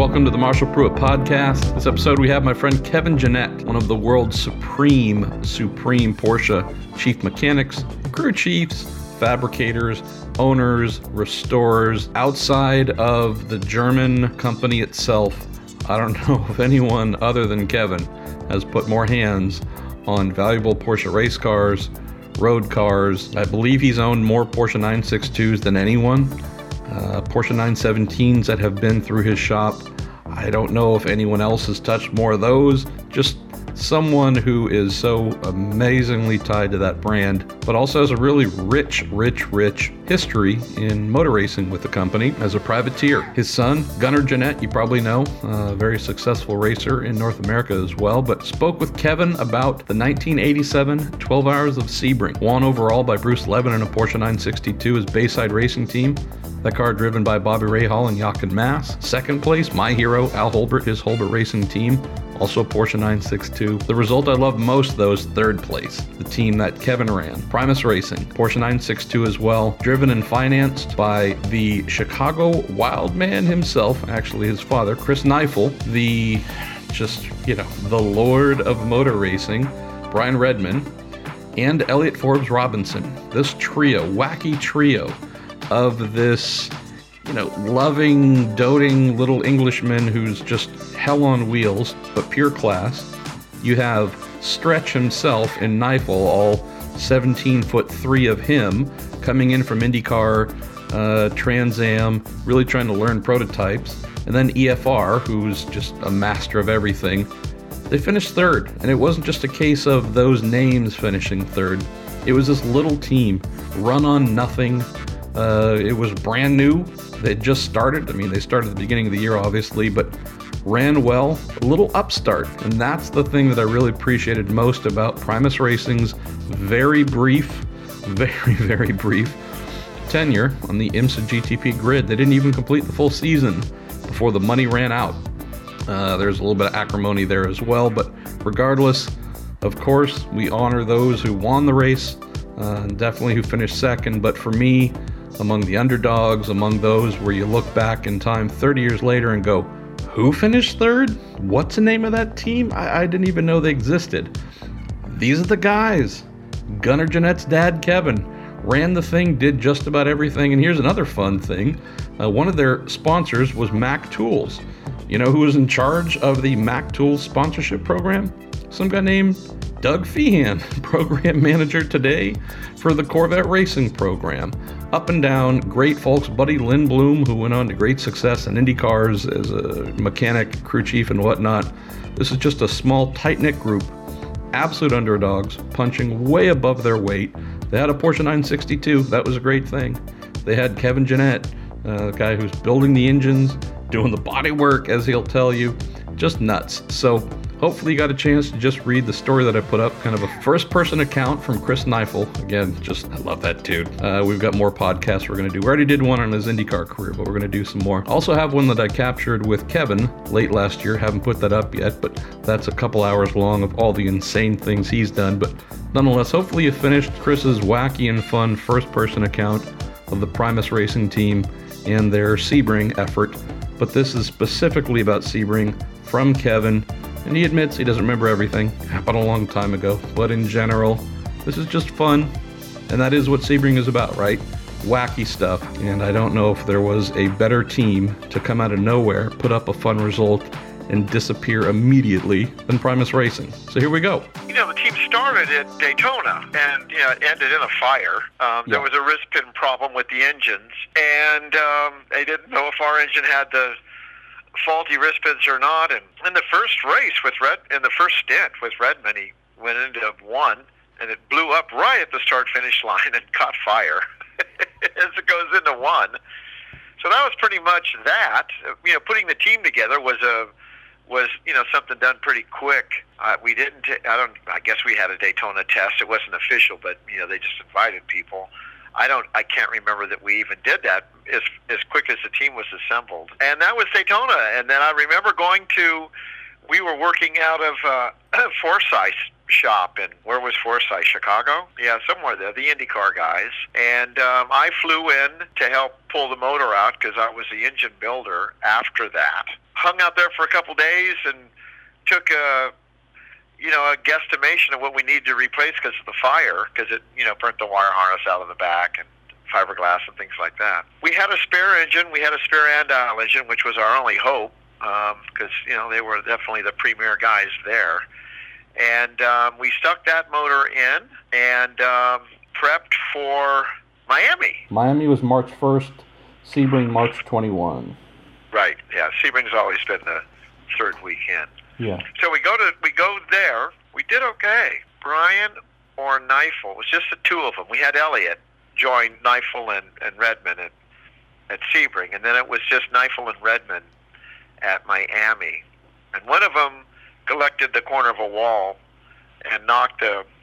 Welcome to the Marshall Pruitt Podcast. This episode we have my friend Kevin Jeanette, one of the world's supreme Porsche chief mechanics, crew chiefs, fabricators, owners, restorers. Outside of the German company itself, I don't know if anyone other than Kevin has put more hands on valuable Porsche race cars, road cars. I believe he's owned more Porsche 962s than anyone. Porsche 917s that have been through his shop. I don't know if anyone else has touched more of those. Just someone who is so amazingly tied to that brand, but also has a really rich history in motor racing with the company as a privateer. His son, Gunnar Jeanette, you probably know, a very successful racer in North America as well, but spoke with Kevin about the 1987 12 Hours of Sebring, won overall by Bruce Levin in a Porsche 962, his Bayside Racing team. That car driven by Bobby Rahal and Jochen Mass. Second place, my hero, Al Holbert, his Holbert Racing team, also Porsche 962. The result I love most, though, is third place, the team that Kevin ran, Primus Racing, Porsche 962 as well, driven and financed by the Chicago Wildman himself, actually his father, Chris Neifel, the lord of motor racing, Brian Redman, and Elliott Forbes Robinson. This trio, wacky trio, of this, loving, doting little Englishman who's just hell on wheels, but pure class. You have Stretch himself in Neifel, all 17'3" of him, coming in from IndyCar, Trans Am, really trying to learn prototypes. And then EFR, who's just a master of everything. They finished third, and it wasn't just a case of those names finishing third. It was this little team, run on nothing. It was brand new. They just started. They started at the beginning of the year, obviously, but ran well. A little upstart. And that's the thing that I really appreciated most about Primus Racing's very brief tenure on the IMSA GTP grid. They didn't even complete the full season before the money ran out. There's a little bit of acrimony there as well, but regardless, of course, we honor those who won the race, definitely who finished second, but for me, among the underdogs, among those where you look back in time 30 years later and go, who finished third? What's the name of that team? I didn't even know they existed. These are the guys. Gunnar Jeanette's dad, Kevin, ran the thing, did just about everything. And here's another fun thing. One of their sponsors was Mac Tools. You know who was in charge of the Mac Tools sponsorship program? Some guy named Doug Feehan, program manager today for the Corvette Racing program. Up and down, great folks. Buddy Lindblom, who went on to great success in Indy cars as a mechanic, crew chief, and whatnot. This is just a small, tight-knit group. Absolute underdogs, punching way above their weight. They had a Porsche 962. That was a great thing. They had Kevin Jeanette, the guy who's building the engines, doing the body work, as he'll tell you. Just nuts. So hopefully you got a chance to just read the story that I put up, kind of a first-person account from Chris Neifel. Again, I love that dude. We've got more podcasts we're going to do. We already did one on his IndyCar career, but we're going to do some more. Also have one that I captured with Kevin late last year. Haven't put that up yet, but that's a couple hours long of all the insane things he's done. But nonetheless, hopefully you finished Chris's wacky and fun first-person account of the Primus Racing team and their Sebring effort. But this is specifically about Sebring from Kevin. And he admits he doesn't remember everything. Happened a long time ago. But in general, this is just fun. And that is what Sebring is about, right? Wacky stuff. And I don't know if there was a better team to come out of nowhere, put up a fun result, and disappear immediately than Primus Racing. So here we go. The team started at Daytona and it ended in a fire. There was a wrist pin problem with the engines. And they didn't know if our engine had the faulty wrist pins or not, and in the first race in the first stint with Redman, he went into one, and it blew up right at the start-finish line and caught fire as it goes into one. So that was pretty much that. Putting the team together was something done pretty quick. We didn't. I guess we had a Daytona test. It wasn't official, but they just invited people. I can't remember that we even did that as quick as the team was assembled. And that was Daytona. And then I remember we were working out of Forsyth shop. And where was Forsyth? Chicago? Yeah, somewhere there, the IndyCar guys. And I flew in to help pull the motor out because I was the engine builder after that. hung out there for a couple days and took a guesstimation of what we needed to replace because of the fire, because it, burnt the wire harness out of the back and fiberglass and things like that. We had a spare engine. We had a spare Andile engine, which was our only hope, because, they were definitely the premier guys there. And we stuck that motor in and prepped for Miami. Miami was March 1st, Sebring March 21. Right, yeah. Sebring's always been the third weekend. Yeah. So we go there. We did okay. Brian or Neifel, it was just the two of them. We had Elliott join Neifel and Redman at Sebring, and then it was just Neifel and Redman at Miami. And one of them collected the corner of a wall and knocked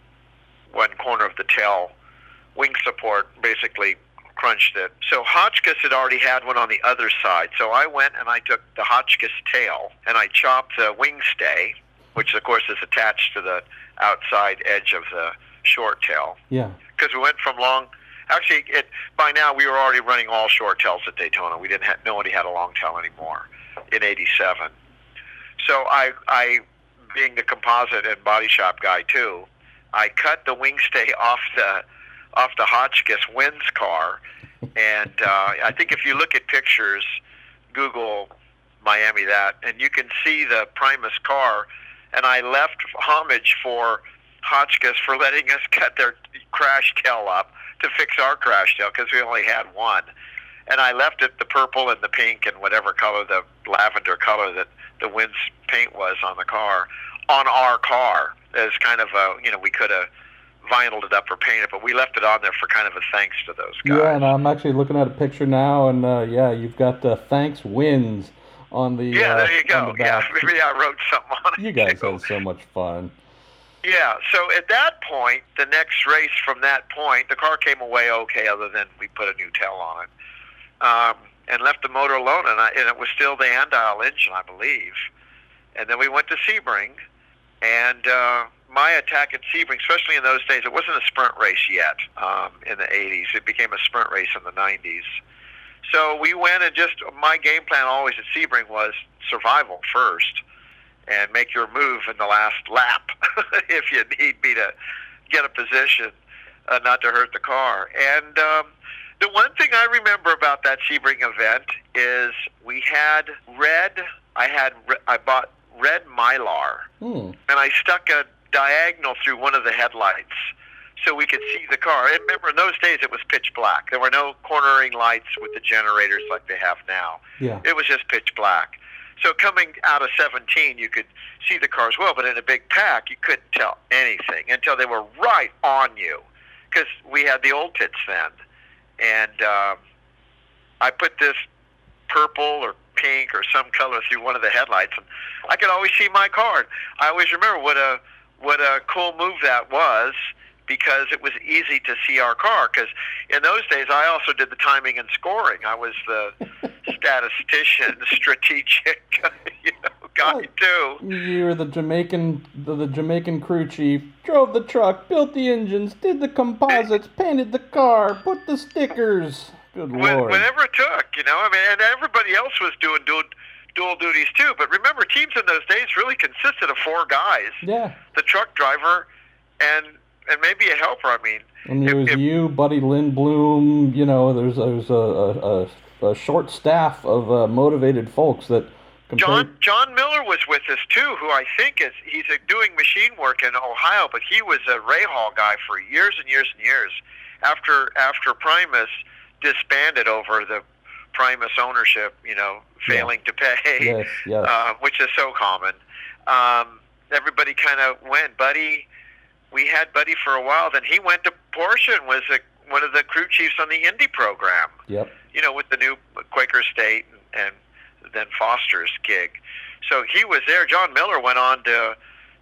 one corner of the tail wing support, basically crunched it. So Hotchkiss had already had one on the other side. So I went and I took the Hotchkiss tail and I chopped the wing stay, which of course is attached to the outside edge of the short tail. Yeah. Because we went from long. Actually, by now we were already running all short tails at Daytona. We didn't have, nobody had a long tail anymore in '87. So I, being the composite and body shop guy too, I cut the wing stay off the Hotchkiss Wynn's car, and I think if you look at pictures, Google Miami that, and you can see the Primus car. And I left homage for Hotchkiss for letting us cut their crash tail up to fix our crash tail, because we only had one. And I left it the purple and the pink and whatever color, the lavender color that the Wynn's paint was on the car, on our car, as kind of a, we could have vinyled it up or painted, but we left it on there for kind of a thanks to those guys. Yeah, and I'm actually looking at a picture now, and you've got thanks Wynn's on the there you go. Yeah, maybe I wrote something on it. You guys had so much fun. Yeah, so at that point, the next race from that point, the car came away okay, other than we put a new tail on it, and left the motor alone, and it was still the Andile engine, I believe. And then we went to Sebring, and my attack at Sebring, especially in those days, it wasn't a sprint race yet in the 80s. It became a sprint race in the 90s. So we went and my game plan always at Sebring was survival first and make your move in the last lap if you need me to get a position, not to hurt the car. And the one thing I remember about that Sebring event is we had I bought red Mylar, and I stuck a diagonal through one of the headlights so we could see the car. And remember, in those days, it was pitch black. There were no cornering lights with the generators like they have now. Yeah. It was just pitch black. So coming out of 17, you could see the cars well, but in a big pack, you couldn't tell anything until they were right on you, because we had the old pits then. And I put this purple or pink or some color through one of the headlights, and I could always see my car. I always remember what a cool move that was, because it was easy to see our car. Because in those days, I also did the timing and scoring. I was the statistician, strategic, guy too. You were the Jamaican crew chief. Drove the truck, built the engines, did the composites, painted the car, put the stickers. Good Lord. Whenever it took, and everybody else was doing dual duties too. But remember, teams in those days really consisted of four guys. Yeah. The truck driver and maybe a helper. I mean, and there was you, Buddy Lindblom. There's a short staff of motivated folks that. John Miller was with us too, who I think he's doing machine work in Ohio, but he was a Rahal guy for years and years and years. After Primus disbanded over the Primus ownership, failing to pay, yes. Which is so common. Everybody kind of went. We had Buddy for a while. Then he went to Porsche and was one of the crew chiefs on the Indy program. Yep. With the new Quaker State and then Foster's gig. So he was there. John Miller went on to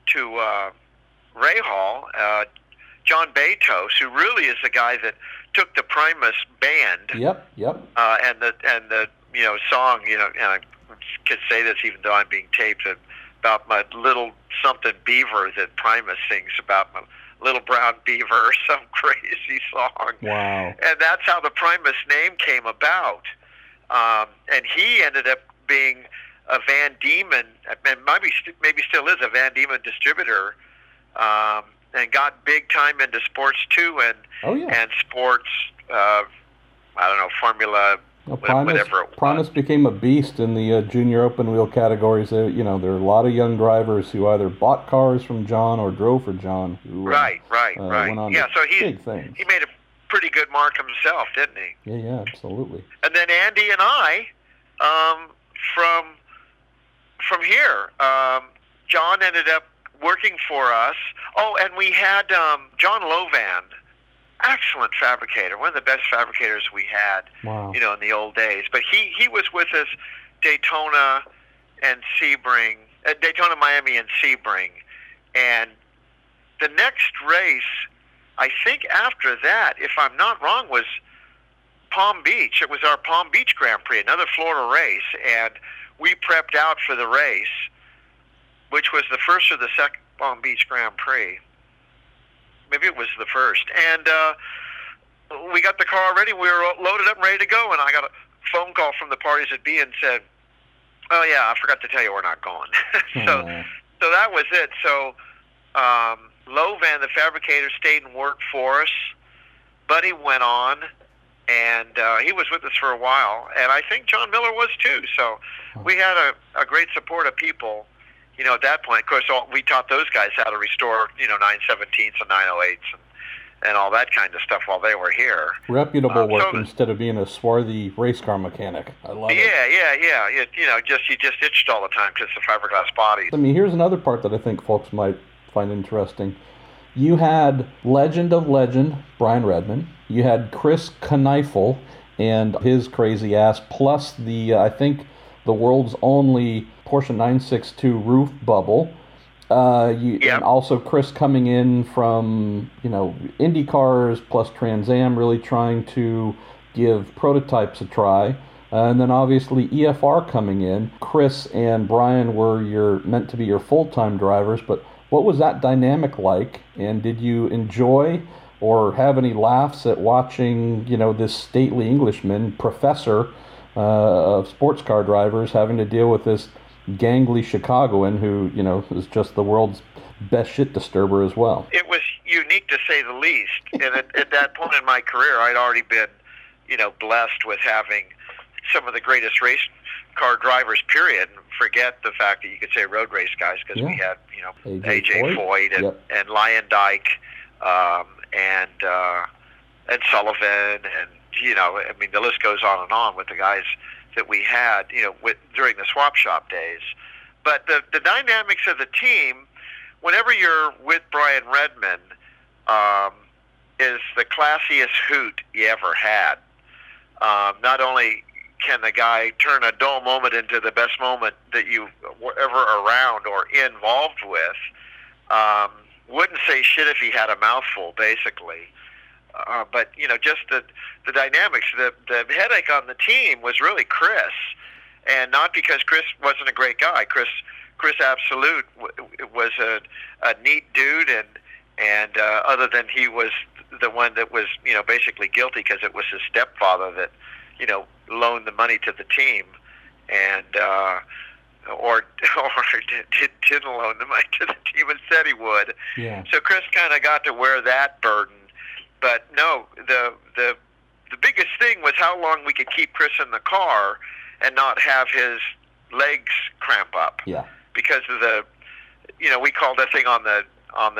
Rahal. John Betos, who really is the guy that took the Primus band. Yep. And the song, and I could say this even though I'm being taped, about my little something beaver that Primus sings about, my little brown beaver, or some crazy song. Wow. And that's how the Primus name came about. And he ended up being Van Diemen, and maybe still is a Van Diemen distributor, and got big time into sports too, and sports. I don't know, Formula. Well, whatever it was. Primus became a beast in the junior open wheel categories. There are a lot of young drivers who either bought cars from John or drove for John. Who, right. Went on so big things. He made a pretty good mark himself, didn't he? Yeah, absolutely. And then Andy and I, from here, John ended up working for us. Oh, and we had John Lovan. Excellent fabricator, one of the best fabricators we had, wow. In the old days. But he was with us Daytona and Sebring, Daytona, Miami, and Sebring. And the next race, I think after that, if I'm not wrong, was Palm Beach. It was our Palm Beach Grand Prix, another Florida race, and we prepped out for the race, which was the first or the second Palm Beach Grand Prix. Maybe it was the first. And we got the car ready. We were loaded up and ready to go. And I got a phone call from the parties at B and said, "Oh, yeah, I forgot to tell you we're not going." So that was it. So Lovan, the fabricator, stayed and worked for us. Buddy went on, and he was with us for a while. And I think John Miller was too. So we had a great support of people. At that point, of course, we taught those guys how to restore, 917s and 908s and all that kind of stuff while they were here. Reputable work instead of being a swarthy race car mechanic. I love it. Yeah. You just itched all the time because of fiberglass bodies. I mean, here's another part that I think folks might find interesting. You had legend of legend, Brian Redman. You had Chris Kneifel and his crazy ass, plus I think the world's only Porsche 962 roof bubble. And also Chris coming in from, Indy cars plus Trans Am, really trying to give prototypes a try. And then obviously EFR coming in. Chris and Brian were meant to be your full-time drivers, but what was that dynamic like? And did you enjoy or have any laughs at watching, this stately Englishman, professor of sports car drivers, having to deal with this gangly Chicagoan who, is just the world's best shit disturber as well? It was unique to say the least. And at that point in my career, I'd already been, blessed with having some of the greatest race car drivers, period. Forget the fact that you could say road race guys, because we had, AJ Foyt and Lion Dyke, and Sullivan, and, the list goes on with the guys that we had, during the swap shop days. But the dynamics of the team, whenever you're with Brian Redman, is the classiest hoot you ever had. Not only can the guy turn a dull moment into the best moment that you were ever around or involved with, wouldn't say shit if he had a mouthful, basically. But, just the dynamics, the headache on the team was really Chris. And not because Chris wasn't a great guy. Chris Absolute was a neat dude, and other than he was the one that was, basically guilty because it was his stepfather that, loaned the money to the team, and or didn't loan the money to the team and said he would. Yeah. So Chris kind of got to wear that burden. But no, the biggest thing was how long we could keep Chris in the car and not have his legs cramp up. Yeah. Because of the, we called that thing on the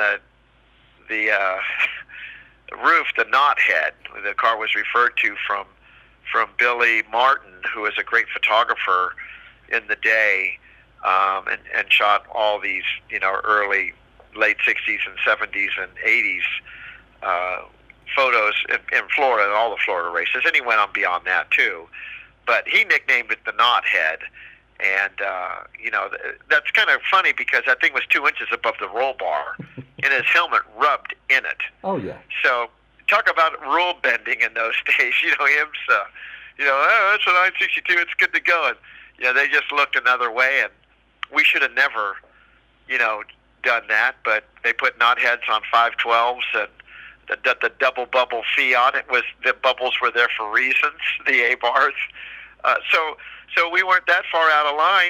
roof the knot head. The car was referred to from Billy Martin, who was a great photographer in the day, and shot all these, early, late 60s and 70s and 80s photos in Florida, and all the Florida races, and he went on beyond that too. But he nicknamed it the knot head, and that's kind of funny because that thing was 2 inches above the roll bar, and his helmet rubbed in it. Oh yeah. So talk about rule bending in those days. IMSA, that's a 962. It's good to go, and they just looked another way, and we should have never, done that. But they put knot heads on 512s and. The double bubble Fiat. It was, the bubbles were there for reasons. The A bars. So we weren't that far out of line,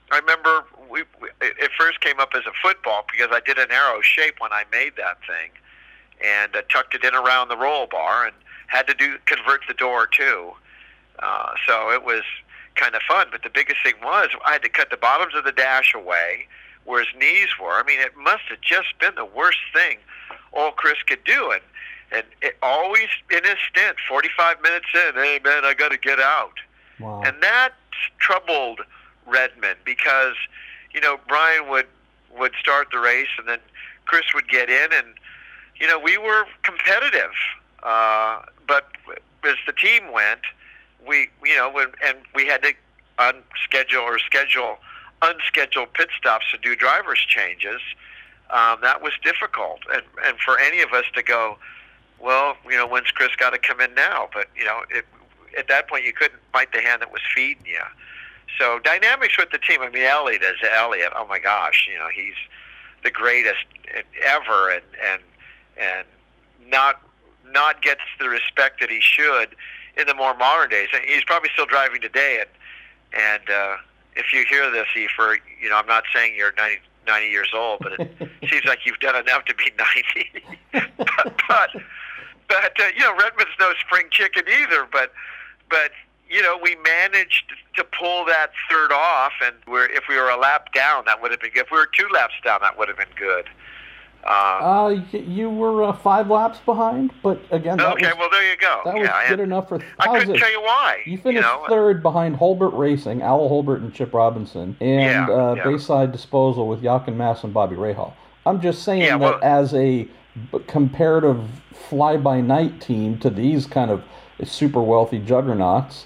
I remember it first came up as a football because I did an arrow shape when I made that thing, and tucked it in around the roll bar, and had to convert the door too. So it was kind of fun. But the biggest thing was I had to cut the bottoms of the dash away where his knees were. I mean, it must have just been the worst thing old Chris could do. And it always in his stint, 45 minutes in, hey man, I got to get out. Wow. And that troubled Redmond because, Brian would start the race, and then Chris would get in, and we were competitive. But as the team went, we had to schedule unscheduled pit stops to do driver's changes. That was difficult, and for any of us to go, well, when's Chris got to come in now? But at that point, you couldn't bite the hand that was feeding you. So dynamics with the team. I mean, Elliott, oh my gosh, he's the greatest ever, and not gets the respect that he should in the more modern days. And he's probably still driving today. And if you hear this, Efer, I'm not saying you're 90 years old, but it seems like you've done enough to be 90. but Redmond's no spring chicken either. But we managed to pull that third off, and if we were a lap down, that would have been good. If we were 2 laps down, that would have been good. You were 5 laps behind, but again, well, there you go. That was good enough for. I couldn't tell you why. You finished third behind Holbert Racing, Al Holbert and Chip Robinson, and Bayside Disposal with Jochen Mass and Bobby Rahal. I'm just saying that as a comparative fly-by-night team to these kind of super wealthy juggernauts,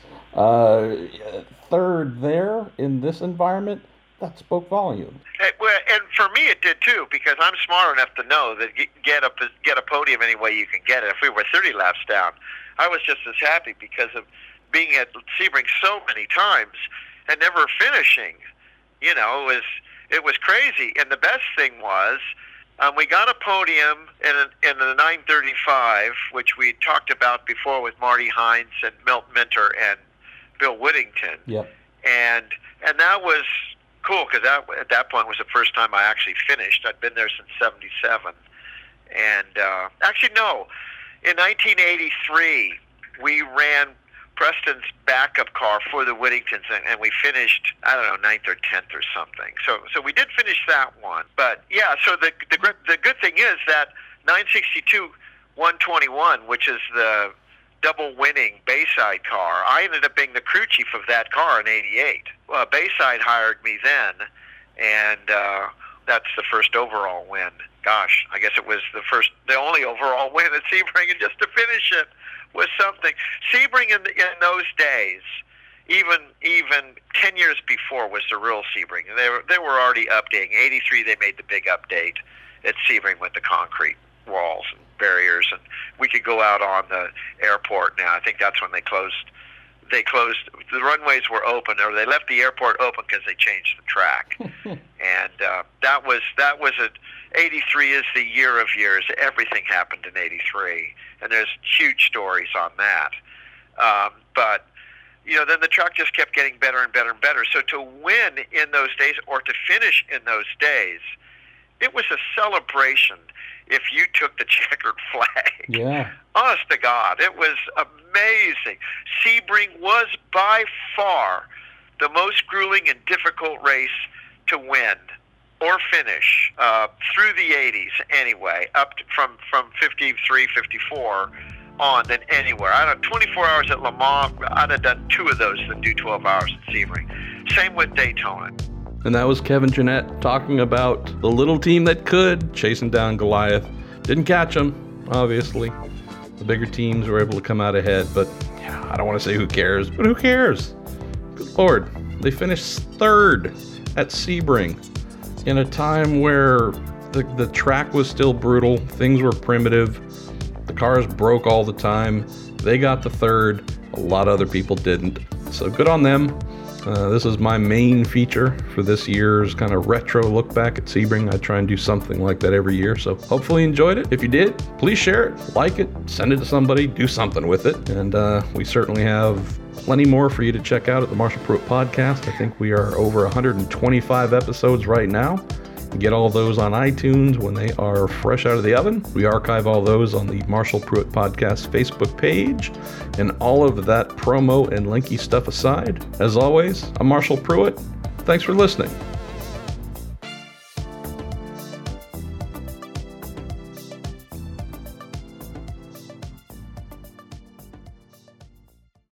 third there in this environment, that spoke volumes. And for me, it did too, because I'm smart enough to know that get a podium any way you can get it. If we were 30 laps down, I was just as happy because of being at Sebring so many times and never finishing. It was crazy. And the best thing was we got a podium in the 935, which we talked about before with Marty Hines and Milt Minter and Bill Whittington. Yep. And that was cool because at that point was the first time I actually finished. I'd been there since '77, and actually no, in 1983 we ran Preston's backup car for the Whittingtons, and we finished 9th or 10th or something. So we did finish that one, but yeah. So the good thing is that 962 121, which is the double winning Bayside car, I ended up being the crew chief of that car in '88. Bayside hired me then, and that's the first overall win. Gosh, I guess it was the only overall win at Sebring, and just to finish it was something. Sebring in those days, even 10 years before, was the real Sebring. They were already updating. '83 they made the big update at Sebring with the concrete walls and barriers, and we could go out on the airport now. I think that's when they closed. The runways were open, or they left the airport open because they changed the track. And that was it. '83 is the year of years. Everything happened in '83, and there's huge stories on that. But then the truck just kept getting better and better and better. So to win in those days, or to finish in those days, it was a celebration. If you took the checkered flag. Yeah. Honest to God, it was amazing. Sebring was by far the most grueling and difficult race to win or finish through the 80s anyway, up to, from 53, 54 on than anywhere. I don't know, 24 hours at Le Mans, I'd have done 2 of those than do 12 hours at Sebring. Same with Daytona. And that was Kevin Jeanette talking about the little team that could, chasing down Goliath. Didn't catch him, obviously. The bigger teams were able to come out ahead, but yeah, I don't want to say who cares, but who cares? Good Lord, they finished 3rd at Sebring in a time where the track was still brutal, things were primitive, the cars broke all the time. They got the 3rd, a lot of other people didn't. So good on them. This is my main feature for this year's kind of retro look back at Sebring. I try and do something like that every year, so hopefully you enjoyed it. If you did, please share it, like it, send it to somebody, do something with it. And we certainly have plenty more for you to check out at the Marshall Pruett Podcast. I think we are over 125 episodes right now. Get all those on iTunes when they are fresh out of the oven. We archive all those on the Marshall Pruett Podcast Facebook page. And all of that promo and linky stuff aside, as always, I'm Marshall Pruett. Thanks for listening.